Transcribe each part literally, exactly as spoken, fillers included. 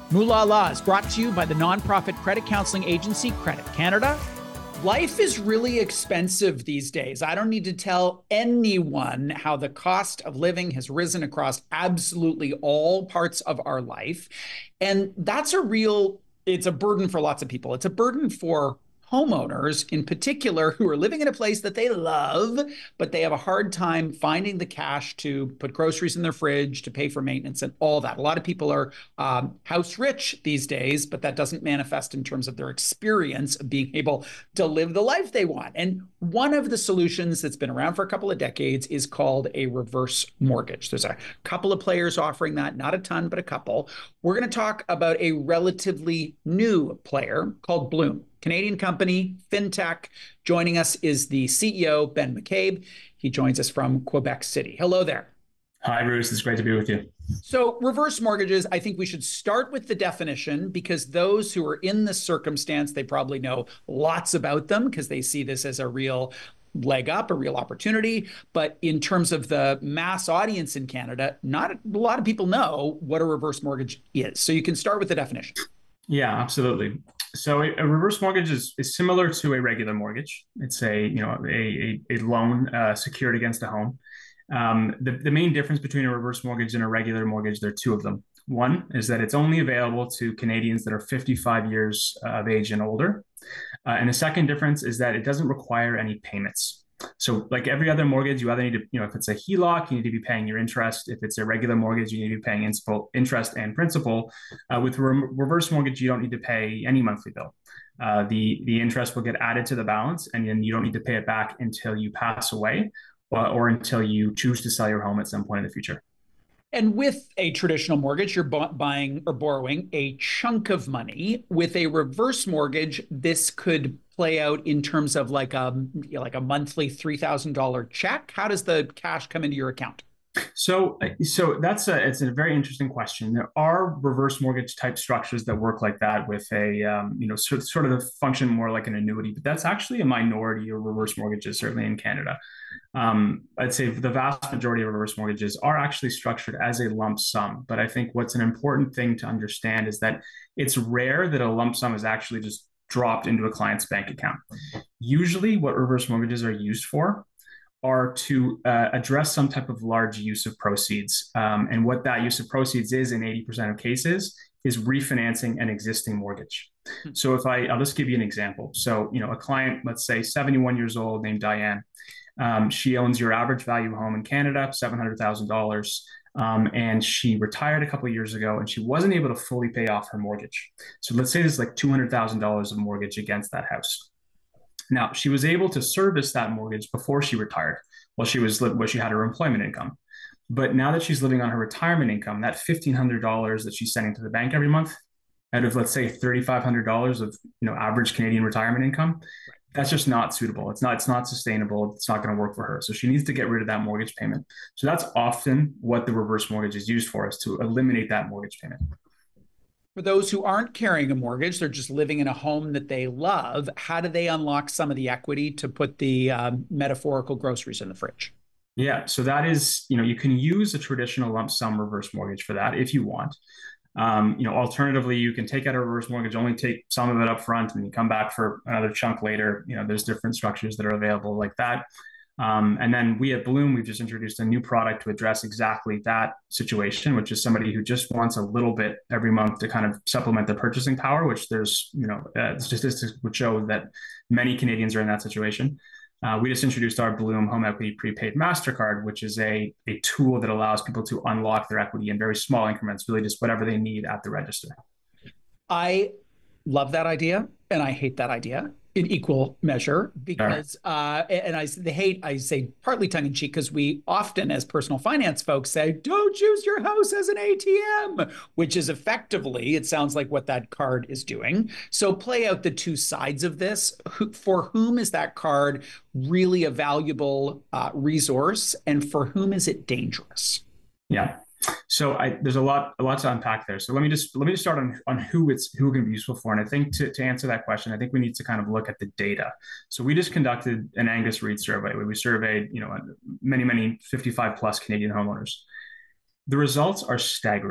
Moolah Law is brought to you by the nonprofit credit counseling agency Credit Canada. Life is really expensive these days. I don't need to tell anyone how the cost of living has risen across absolutely all parts of our life. And that's a real, it's a burden for lots of people. It's a burden for homeowners in particular who are living in a place that they love, but they have a hard time finding the cash to put groceries in their fridge, to pay for maintenance and all that. A lot of people are um, house rich these days, but that doesn't manifest in terms of their experience of being able to live the life they want. And one of the solutions that's been around for a couple of decades is called a reverse mortgage. There's a couple of players offering that, not a ton, but a couple. We're going to talk about a relatively new player called Bloom. Canadian company, fintech. Joining us is the C E O, Ben McCabe. He joins us from Quebec City. Hello there. Hi, Bruce. It's great to be with you. So reverse mortgages, I think we should start with the definition because those who are in this circumstance, they probably know lots about them because they see this as a real leg up, a real opportunity. But in terms of the mass audience in Canada, not a lot of people know what a reverse mortgage is. So you can start with the definition. Yeah, absolutely. So a, a reverse mortgage is, is similar to a regular mortgage. It's a you know a, a, a loan uh, secured against a home. Um, the, the main difference between a reverse mortgage and a regular mortgage, there are two of them. One is that it's only available to Canadians that are fifty-five years of age and older. Uh, and the second difference is that it doesn't require any payments. So like every other mortgage, you either need to, you know, if it's a H E L O C, you need to be paying your interest. If it's a regular mortgage, you need to be paying interest and principal. Uh, with re- reverse mortgage, you don't need to pay any monthly bill. Uh, the, the interest will get added to the balance, and then you don't need to pay it back until you pass away or, or until you choose to sell your home at some point in the future. And with a traditional mortgage, you're bu- buying or borrowing a chunk of money. With a reverse mortgage, this could play out in terms of like a like a monthly three thousand dollars check. How does the cash come into your account? So, so that's a it's a very interesting question. There are reverse mortgage type structures that work like that with a um, you know sort, sort of function more like an annuity, but that's actually a minority of reverse mortgages, certainly in Canada. Um, I'd say the vast majority of reverse mortgages are actually structured as a lump sum. But I think what's an important thing to understand is that it's rare that a lump sum is actually just dropped into a client's bank account. Usually, what reverse mortgages are used for are to uh, address some type of large use of proceeds. Um, and what that use of proceeds is in eighty percent of cases is refinancing an existing mortgage. Hmm. So if I, I'll just give you an example. So, you know, a client, let's say seventy-one years old named Diane, um, she owns your average value home in Canada, seven hundred thousand dollars. Um, and she retired a couple of years ago and she wasn't able to fully pay off her mortgage. So let's say there's like two hundred thousand dollars of mortgage against that house. Now, she was able to service that mortgage before she retired, while she was while she had her employment income. But now that she's living on her retirement income, that fifteen hundred dollars that she's sending to the bank every month, out of let's say thirty-five hundred dollars of you know average Canadian retirement income, that's just not suitable. It's not it's not sustainable. It's not going to work for her. So she needs to get rid of that mortgage payment. So that's often what the reverse mortgage is used for, is to eliminate that mortgage payment. For those who aren't carrying a mortgage, they're just living in a home that they love. How do they unlock some of the equity to put the um, metaphorical groceries in the fridge? Yeah, so that is, you know, you can use a traditional lump sum reverse mortgage for that if you want. Um, you know, alternatively, you can take out a reverse mortgage, only take some of it up front, and you come back for another chunk later. You know, there's different structures that are available like that. Um, and then we at Bloom, we've just introduced a new product to address exactly that situation, which is somebody who just wants a little bit every month to kind of supplement their purchasing power, which there's, you know, uh, statistics would show that many Canadians are in that situation. Uh, we just introduced our Bloom Home Equity Prepaid MasterCard, which is a, a tool that allows people to unlock their equity in very small increments, really just whatever they need at the register. I love that idea, and I hate that idea in equal measure because, uh, and I the hate, I say partly tongue in cheek because we often, as personal finance folks, say, don't use your house as an A T M, which is effectively, it sounds like what that card is doing. So play out the two sides of this. For whom is that card really a valuable uh, resource, and for whom is it dangerous? Yeah. So I, there's a lot, a lot to unpack there. So let me just let me just start on, on who it's who it can be useful for. And I think to, to answer that question, I think we need to kind of look at the data. So we just conducted an Angus Reid survey where we surveyed, you know, many, many fifty-five plus Canadian homeowners. The results are staggering.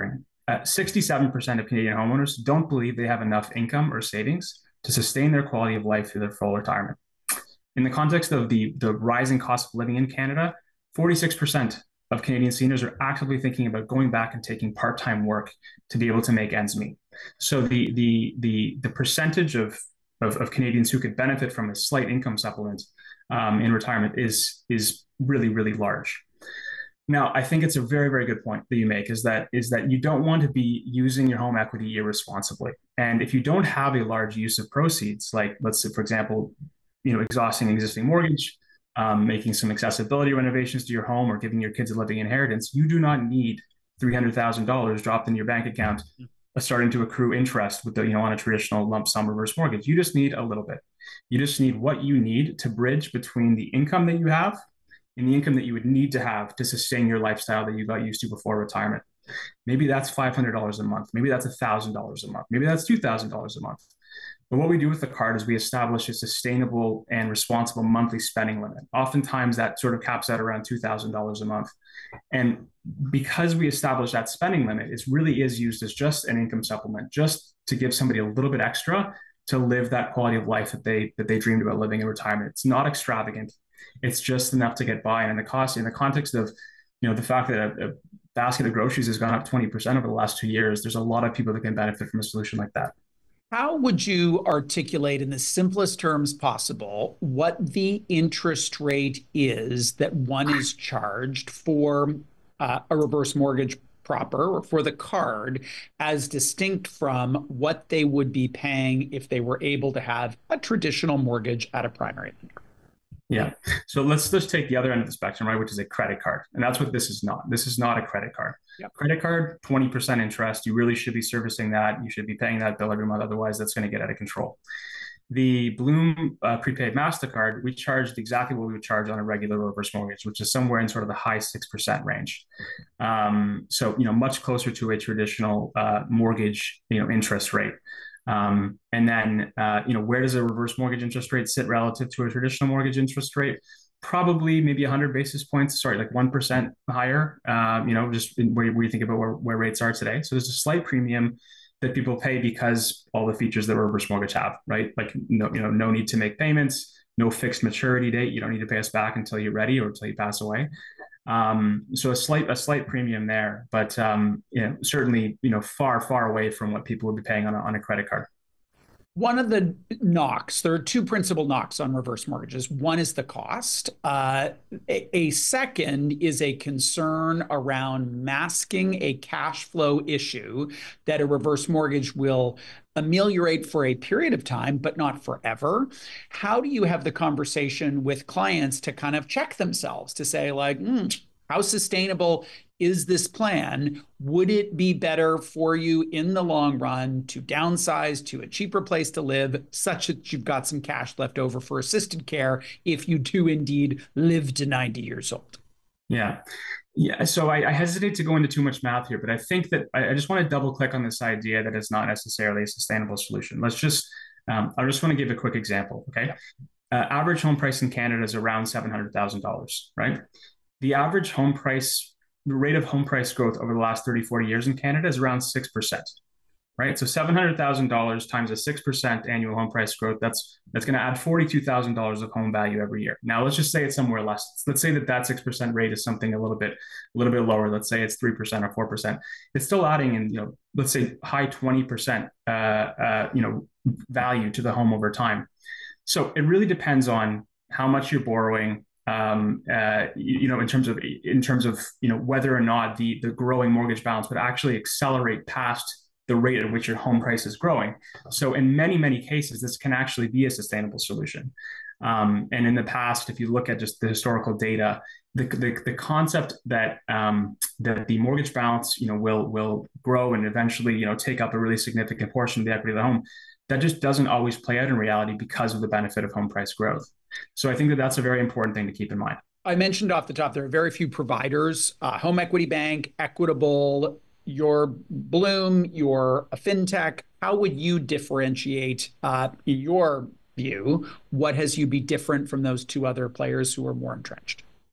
Uh, sixty-seven percent of Canadian homeowners don't believe they have enough income or savings to sustain their quality of life through their full retirement. In the context of the, the rising cost of living in Canada, forty-six percent of Canadian seniors are actively thinking about going back and taking part-time work to be able to make ends meet. So the the the the percentage of of, of Canadians who could benefit from a slight income supplement um, in retirement is is really really large. Now, I think it's a very, very good point that you make is that is that you don't want to be using your home equity irresponsibly. And if you don't have a large use of proceeds, like let's say, for example, you know, exhausting existing mortgage, um, making some accessibility renovations to your home, or giving your kids a living inheritance, you do not need three hundred thousand dollars dropped in your bank account, uh, starting to accrue interest with the, you know, on a traditional lump sum reverse mortgage. You just need a little bit. You just need what you need to bridge between the income that you have and the income that you would need to have to sustain your lifestyle that you got used to before retirement. Maybe that's five hundred dollars a month. Maybe that's one thousand dollars a month. Maybe that's two thousand dollars a month. But what we do with the card is we establish a sustainable and responsible monthly spending limit. Oftentimes that sort of caps out around two thousand dollars a month. And because we establish that spending limit, it really is used as just an income supplement, just to give somebody a little bit extra to live that quality of life that they that they dreamed about living in retirement. It's not extravagant. It's just enough to get by. And the cost, in the context of, you know, the fact that a, a basket of groceries has gone up twenty percent over the last two years, there's a lot of people that can benefit from a solution like that. How would you articulate in the simplest terms possible what the interest rate is that one is charged for uh, a reverse mortgage proper or for the card, as distinct from what they would be paying if they were able to have a traditional mortgage at a primary lender? Yeah. So let's just take the other end of the spectrum, right, which is a credit card. And that's what this is not. This is not a credit card. Yep. Credit card, twenty percent interest. You really should be servicing that. You should be paying that bill every month. Otherwise, that's going to get out of control. The Bloom uh, prepaid MasterCard, we charged exactly what we would charge on a regular reverse mortgage, which is somewhere in sort of the high six percent range. Um, so, you know, much closer to a traditional uh, mortgage, you know, interest rate. Um, and then, uh, you know, where does a reverse mortgage interest rate sit relative to a traditional mortgage interest rate? Probably maybe one hundred basis points, sorry, like one percent higher, um, you know, just where, where you think about where, where rates are today. So there's a slight premium that people pay because all the features that reverse mortgage have, right? Like, no, you know, no need to make payments, no fixed maturity date. You don't need to pay us back until you're ready or until you pass away. Um, so a slight, a slight premium there, but, um, you know, certainly, you know, far, far away from what people would be paying on a, on a credit card. One of the knocks, there are two principal knocks on reverse mortgages. One is the cost. Uh, a, a second is a concern around masking a cash flow issue that a reverse mortgage will ameliorate for a period of time, but not forever. How do you have the conversation with clients to kind of check themselves to say, like, mm, how sustainable is this plan? Would it be better for you in the long run to downsize to a cheaper place to live, such that you've got some cash left over for assisted care if you do indeed live to ninety years old? Yeah. Yeah. So I, I hesitate to go into too much math here, but I think that I, I just want to double click on this idea that it's not necessarily a sustainable solution. Let's just, um, I just want to give a quick example. Okay. Uh, average home price in Canada is around seven hundred thousand dollars, right? The average home price, the rate of home price growth over the last thirty, forty years in Canada is around six percent, right? So seven hundred thousand dollars times a six percent annual home price growth, that's that's going to add forty-two thousand dollars of home value every year. Now, let's just say it's somewhere less. Let's say that that six percent rate is something a little bit, a little bit lower. Let's say it's three percent or four percent. It's still adding in, you know, let's say high twenty percent, uh, uh, you know, value to the home over time. So it really depends on how much you're borrowing, Um, uh, you, you know, in terms of in terms of you know whether or not the the growing mortgage balance would actually accelerate past the rate at which your home price is growing. So in many many cases, this can actually be a sustainable solution. Um, and in the past, if you look at just the historical data, the the, the concept that um, that the mortgage balance you know will will grow and eventually you know take up a really significant portion of the equity of the home, that just doesn't always play out in reality because of the benefit of home price growth. So I think that that's a very important thing to keep in mind. I mentioned off the top, there are very few providers, uh, Home Equity Bank, Equitable, your Bloom, your FinTech. How would you differentiate, uh, in your view, what has you be different from those two other players who are more entrenched?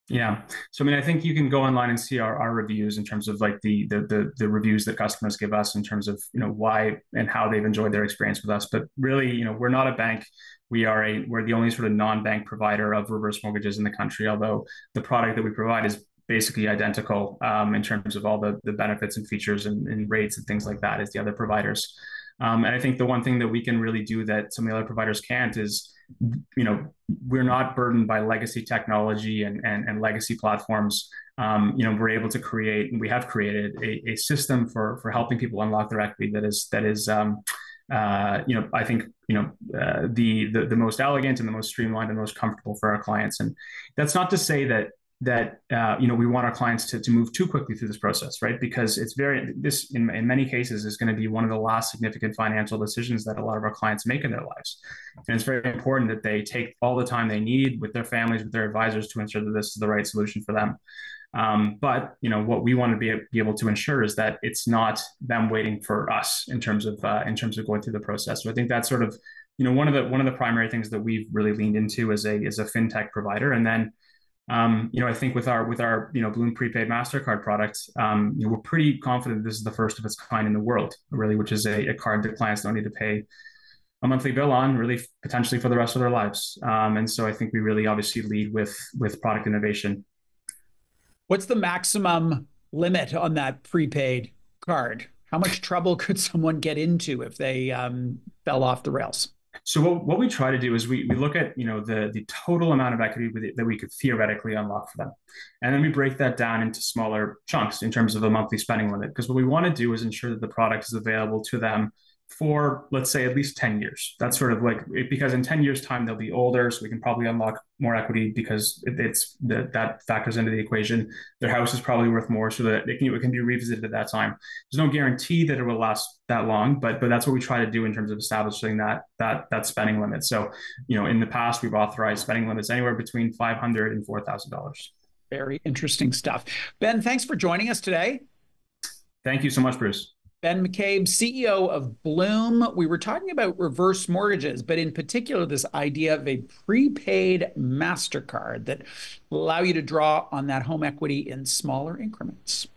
Yeah. So I mean, I think you can go online and see our, our reviews in terms of like the, the the the reviews that customers give us in terms of, you know, why and how they've enjoyed their experience with us. But really, you know, we're not a bank. We are a we're the only sort of non-bank provider of reverse mortgages in the country, although the product that we provide is basically identical um, in terms of all the the benefits and features and, and rates and things like that as the other providers. Um, and I think the one thing that we can really do that some of the other providers can't is, you know, we're not burdened by legacy technology and, and, and legacy platforms. Um, you know, we're able to create, and we have created a, a system for for helping people unlock their equity that is that is, um, uh, you know, I think you know uh, the, the the most elegant and the most streamlined and most comfortable for our clients. And that's not to say that that uh, you know we want our clients to, to move too quickly through this process, right? Because it's very this in, in many cases is going to be one of the last significant financial decisions that a lot of our clients make in their lives, and it's very important that they take all the time they need with their families, with their advisors, to ensure that this is the right solution for them. Um, but you know what we want to be, be able to ensure is that it's not them waiting for us in terms of uh, in terms of going through the process. So I think that's sort of you know one of the one of the primary things that we've really leaned into as a as a fintech provider, and then um, you know, I think with our with our you know Bloom prepaid Mastercard product, um, you know, we're pretty confident this is the first of its kind in the world, really, which is a, a card that clients don't need to pay a monthly bill on, really, potentially for the rest of their lives. Um, and so I think we really obviously lead with with product innovation. What's the maximum limit on that prepaid card? How much trouble could someone get into if they um, fell off the rails? So what, what we try to do is we, we look at you know the the total amount of equity that we could theoretically unlock for them, and then we break that down into smaller chunks in terms of a monthly spending limit. Because what we want to do is ensure that the product is available to them for, let's say, at least ten years. That's sort of like because in ten years time they'll be older, so we can probably unlock more equity because it, it's that that factors into the equation. Their house is probably worth more, so that it can, it can be revisited at that time. There's no guarantee that it will last that long, but but that's what we try to do in terms of establishing that that that spending limit. So you know in the past we've authorized spending limits anywhere between five hundred and four thousand dollars. Very interesting stuff. Ben, thanks for joining us today. Thank you so much, Bruce. Ben McCabe, C E O of Bloom. We were talking about reverse mortgages, but in particular, this idea of a prepaid MasterCard that will allow you to draw on that home equity in smaller increments.